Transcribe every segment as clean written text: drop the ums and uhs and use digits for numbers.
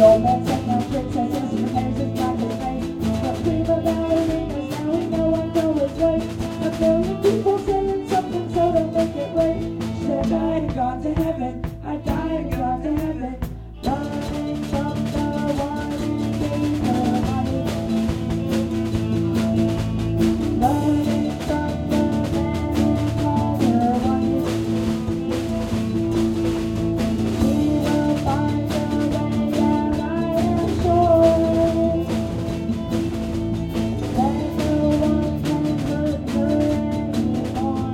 old man said now princesses, her hair's as black as night. But prima ballerinas, now we know I'm going right. A million people saying something, so don't make it right. She said I died and gone to heaven, I died and gone to heaven. Running from the one who gave her money. Running from the man who called her money. She will find a way out, I am sure. Then no one can hurt her anymore.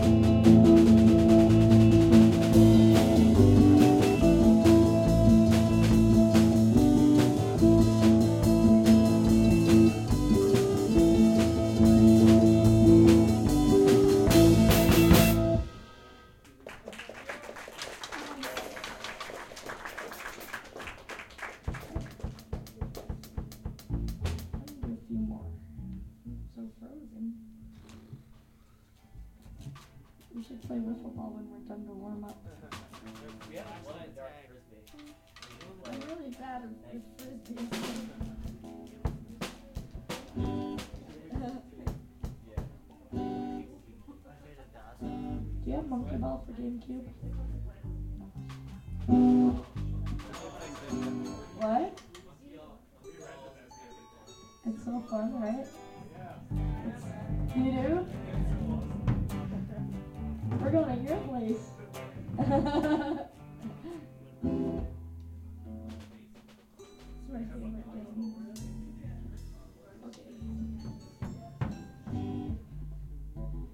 A few more. So frozen. We should play wiffle ball when we're done to warm up. We haven't won at Dark Frisbee. I'm really bad with frisbees. Do you have Monkey Ball for GameCube? What? It's so fun, right? You do? We're going to your place.